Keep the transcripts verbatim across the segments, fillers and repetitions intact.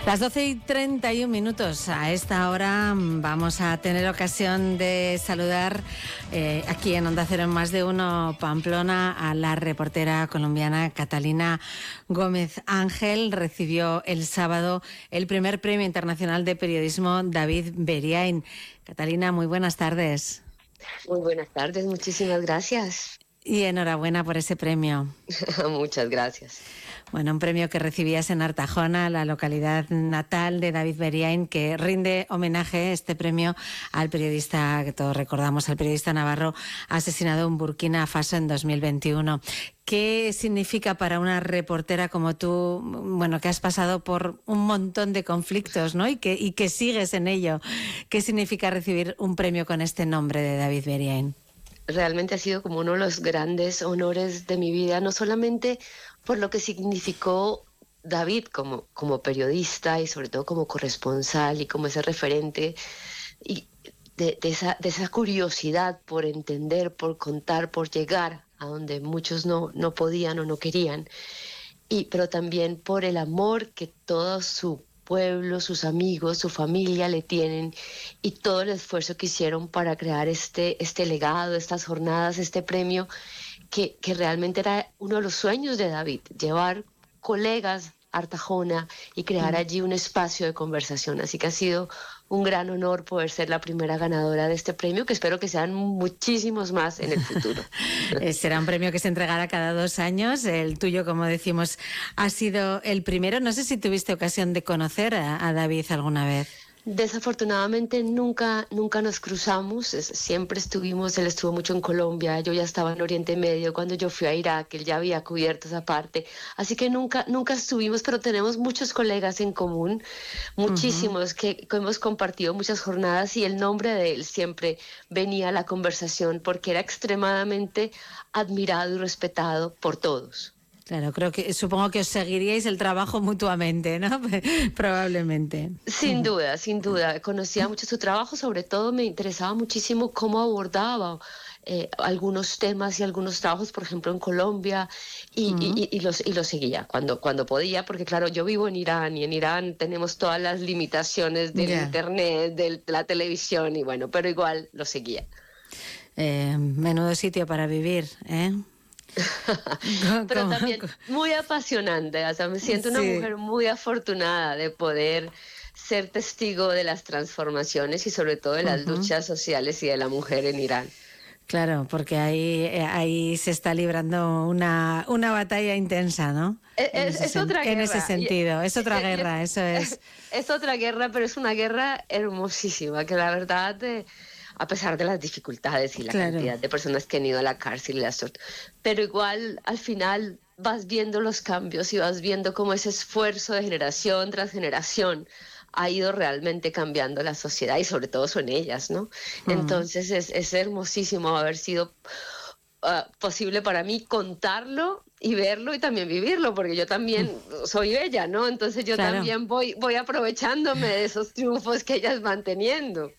Las doce y treinta y un minutos. A esta hora vamos a tener ocasión de saludar eh, aquí en Onda Cero en Más de Uno Pamplona a la reportera colombiana Catalina Gómez Ángel. Recibió el sábado el primer Premio Internacional de Periodismo David Beriain. Catalina, muy buenas tardes. Muy buenas tardes, muchísimas gracias. Y enhorabuena por ese premio. Muchas gracias. Bueno, un premio que recibías en Artajona, la localidad natal de David Beriain, que rinde homenaje este premio al periodista, que todos recordamos, al periodista navarro asesinado en Burkina Faso en dos mil veintiuno. ¿Qué significa para una reportera como tú, bueno, que has pasado por un montón de conflictos, ¿no? Y que, y que sigues en ello? ¿Qué significa recibir un premio con este nombre de David Beriain? Realmente ha sido como uno de los grandes honores de mi vida, no solamente por lo que significó David como, como periodista y sobre todo como corresponsal y como ese referente y de, de, esa, de esa curiosidad por entender, por contar, por llegar a donde muchos no, no podían o no querían, y, pero también por el amor que todo su pueblo, sus amigos, su familia le tienen y todo el esfuerzo que hicieron para crear este, este legado, estas jornadas, este premio, que, que realmente era uno de los sueños de David, llevar colegas a Artajona y crear allí un espacio de conversación. Así que ha sido un gran honor poder ser la primera ganadora de este premio, que espero que sean muchísimos más en el futuro. Será un premio que se entregará cada dos años. El tuyo, como decimos, ha sido el primero. No sé si tuviste ocasión de conocer a, a David alguna vez. Desafortunadamente nunca, nunca nos cruzamos, es, siempre estuvimos, él estuvo mucho en Colombia, yo ya estaba en Oriente Medio, cuando yo fui a Irak, él ya había cubierto esa parte, así que nunca, nunca estuvimos, pero tenemos muchos colegas en común, muchísimos, uh-huh. que, que hemos compartido muchas jornadas y el nombre de él siempre venía a la conversación porque era extremadamente admirado y respetado por todos. Claro, creo que supongo que os seguiríais el trabajo mutuamente, ¿no? Probablemente. Sin duda, sin duda. Conocía mucho su trabajo, sobre todo me interesaba muchísimo cómo abordaba eh, algunos temas y algunos trabajos, por ejemplo, en Colombia, y, uh-huh. y, y, los, y los seguía cuando, cuando podía, porque claro, yo vivo en Irán y en Irán tenemos todas las limitaciones del yeah. internet, de la televisión, y bueno, pero igual lo seguía. Eh, menudo sitio para vivir, ¿eh? Pero también muy apasionante, o sea, me siento una sí. mujer muy afortunada de poder ser testigo de las transformaciones y sobre todo de las uh-huh. luchas sociales y de la mujer en Irán. Claro, porque ahí, ahí se está librando una, una batalla intensa, ¿no? Es, en es, ese, es otra en guerra. ese sentido, es otra guerra, eso es. Es otra guerra, pero es una guerra hermosísima, que la verdad... Eh, a pesar de las dificultades y la claro. cantidad de personas que han ido a la cárcel y las torturas. Pero igual, al final, vas viendo los cambios y vas viendo cómo ese esfuerzo de generación tras generación ha ido realmente cambiando la sociedad y sobre todo son ellas, ¿no? Mm. Entonces es, es hermosísimo haber sido uh, posible para mí contarlo y verlo y también vivirlo, porque yo también mm. soy ella, ¿no? Entonces yo claro. también voy, voy aprovechándome de esos triunfos que ellas van teniendo.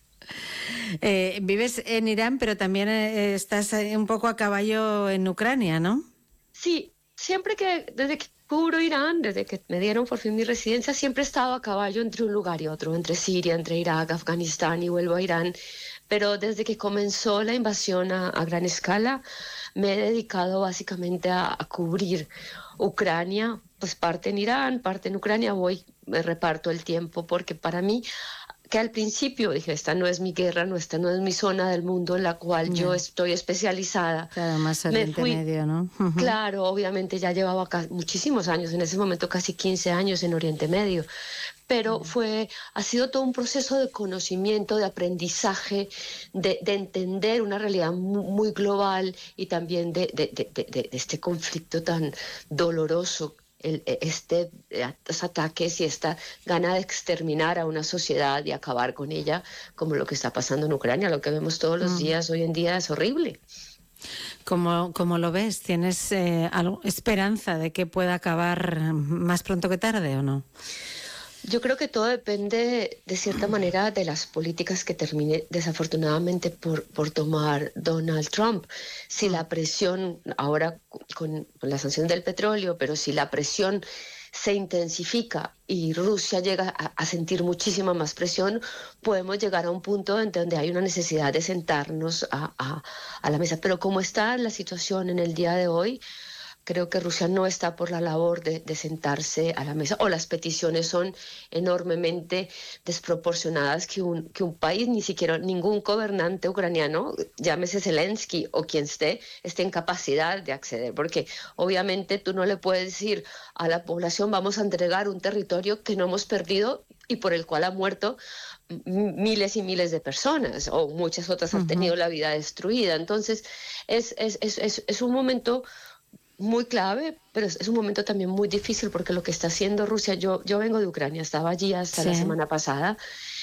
Eh, vives en Irán, pero también eh, estás un poco a caballo en Ucrania, ¿no? Sí, siempre que, desde que cubro Irán, desde que me dieron por fin mi residencia, siempre he estado a caballo entre un lugar y otro, entre Siria, entre Irak, Afganistán y vuelvo a Irán. Pero desde que comenzó la invasión a, a gran escala, me he dedicado básicamente a, a cubrir Ucrania, pues parte en Irán, parte en Ucrania, voy, me reparto el tiempo, porque para mí... que al principio dije, esta no es mi guerra, no, esta no es mi zona del mundo en la cual yeah. yo estoy especializada. Claro, más Oriente Medio, ¿no? Uh-huh. Claro, obviamente ya llevaba acá muchísimos años, en ese momento casi quince años en Oriente Medio, pero uh-huh. fue, ha sido todo un proceso de conocimiento, de aprendizaje, de, de entender una realidad muy, muy global y también de, de, de, de, de este conflicto tan doloroso. El, este, estos ataques y esta gana de exterminar a una sociedad y acabar con ella, como lo que está pasando en Ucrania, lo que vemos todos los mm. días hoy en día es horrible. ¿Cómo, cómo lo ves? ¿Tienes eh, algo, esperanza de que pueda acabar más pronto que tarde o no? Yo creo que todo depende, de cierta manera, de las políticas que termine desafortunadamente por, por tomar Donald Trump. Si la presión, ahora con, con la sanción del petróleo, pero si la presión se intensifica y Rusia llega a, a sentir muchísima más presión, podemos llegar a un punto en donde hay una necesidad de sentarnos a, a, a la mesa. Pero como está la situación en el día de hoy, creo que Rusia no está por la labor de, de sentarse a la mesa, o las peticiones son enormemente desproporcionadas que un, que un país, ni siquiera ningún gobernante ucraniano, llámese Zelensky o quien esté, esté en capacidad de acceder, porque obviamente tú no le puedes decir a la población vamos a entregar un territorio que no hemos perdido y por el cual ha muerto miles y miles de personas, o muchas otras han tenido la vida destruida. Entonces es, es, es, es, es un momento muy clave, pero es, es un momento también muy difícil, porque lo que está haciendo Rusia, yo, yo vengo de Ucrania, estaba allí hasta sí. la semana pasada,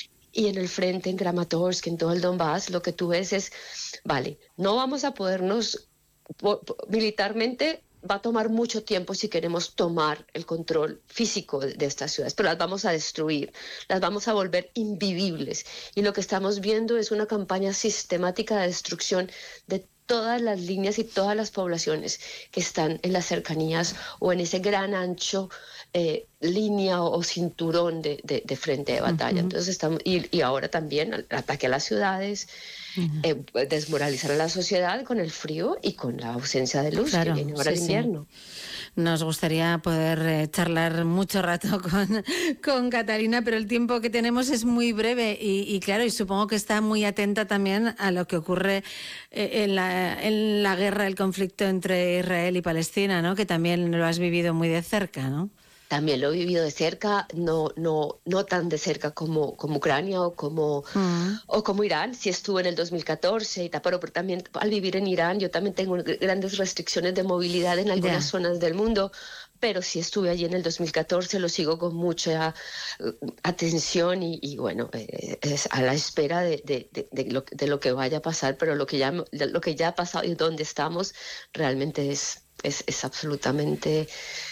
y en el frente, en Kramatorsk, en todo el Donbass, lo que tú ves es, vale, no vamos a podernos, po, po, militarmente va a tomar mucho tiempo si queremos tomar el control físico de, de estas ciudades, pero las vamos a destruir, las vamos a volver invivibles, y lo que estamos viendo es una campaña sistemática de destrucción de todas las líneas y todas las poblaciones que están en las cercanías o en ese gran ancho eh, línea o, o cinturón de, de, de frente de batalla. Uh-huh. Entonces estamos, y, y ahora también el ataque a las ciudades, uh-huh. eh, desmoralizar a la sociedad con el frío y con la ausencia de luz, claro, que viene ahora sí, el invierno. Sí. Nos gustaría poder eh, charlar mucho rato con, con Catalina, pero el tiempo que tenemos es muy breve y, y claro, y supongo que está muy atenta también a lo que ocurre eh, en, la, en la guerra, el conflicto entre Israel y Palestina, ¿no? Que también lo has vivido muy de cerca, ¿no? También lo he vivido de cerca, no, no, no tan de cerca como, como Ucrania o como, uh-huh. o como Irán. Sí estuve en el dos mil catorce y tal, pero, pero también al vivir en Irán yo también tengo grandes restricciones de movilidad en algunas yeah. zonas del mundo, pero sí estuve allí en el dos mil catorce, lo sigo con mucha uh, atención y, y bueno, eh, es a la espera de, de, de, de, lo, de lo que vaya a pasar, pero lo que ya, lo que ya ha pasado y donde estamos realmente es, es, es absolutamente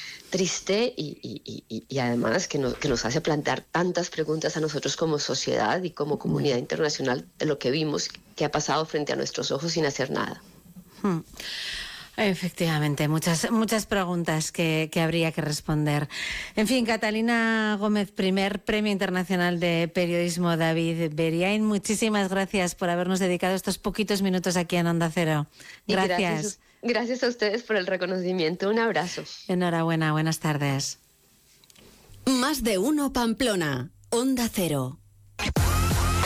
triste y, y, y, y además que, no, que nos hace plantear tantas preguntas a nosotros como sociedad y como comunidad internacional de lo que vimos que ha pasado frente a nuestros ojos sin hacer nada. Hmm. Efectivamente, muchas muchas preguntas que, que habría que responder. En fin, Catalina Gómez, primer Premio Internacional de Periodismo David Beriain, muchísimas gracias por habernos dedicado estos poquitos minutos aquí en Onda Cero. Gracias. Gracias, gracias a ustedes por el reconocimiento. Un abrazo. Enhorabuena, buenas tardes. Más de uno Pamplona, Onda Cero.